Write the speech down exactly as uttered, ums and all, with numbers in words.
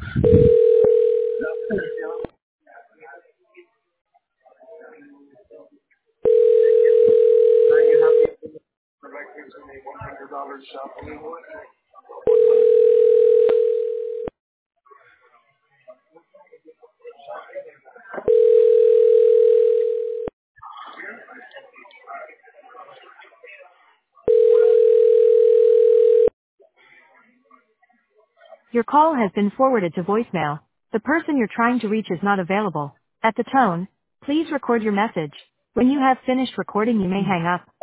Your call has been forwarded to voicemail. The person you're trying to reach is not available. At the tone, please record your message. When you have finished recording, you may hang up.